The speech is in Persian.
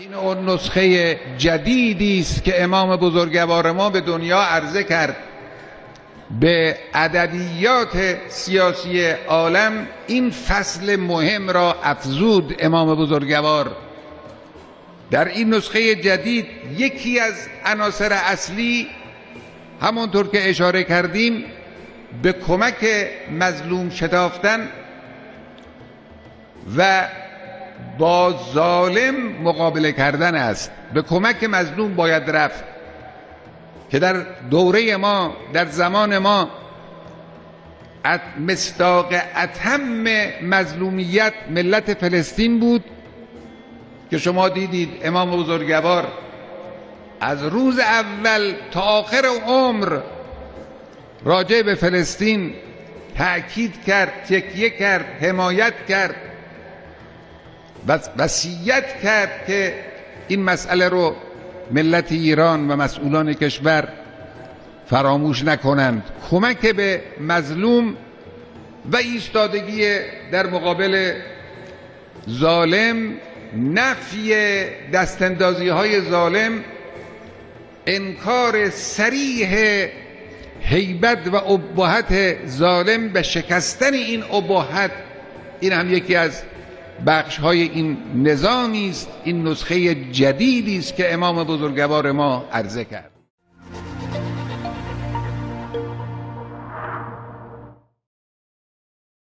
این اون نسخه جدیدی است که امام بزرگوار ما به دنیا عرضه کرد. به ادبیات سیاسی عالم این فصل مهم را افزود امام بزرگوار. در این نسخه جدید یکی از عناصر اصلی، همونطور که اشاره کردیم، به کمک مظلوم شتافتن و با ظالم مقابله کردن است. به کمک مظلوم باید رفت که در دوره ما، در زمان ما، مصداق اتم مظلومیت ملت فلسطین بود که شما دیدید امام بزرگوار از روز اول تا آخر عمر راجع به فلسطین تأکید کرد، تکیه کرد، حمایت کرد و وصیت کرد که این مسئله رو ملت ایران و مسئولان کشور فراموش نکنند. کمک به مظلوم و ایستادگی در مقابل ظالم، نفی دستاندازی های ظالم، انکار صریح هیبت و ابهت ظالم به شکستن این ابهت، این هم یکی از بخش های این نظامی است، این نسخه جدیدی است که امام بزرگوار ما عرضه کرد.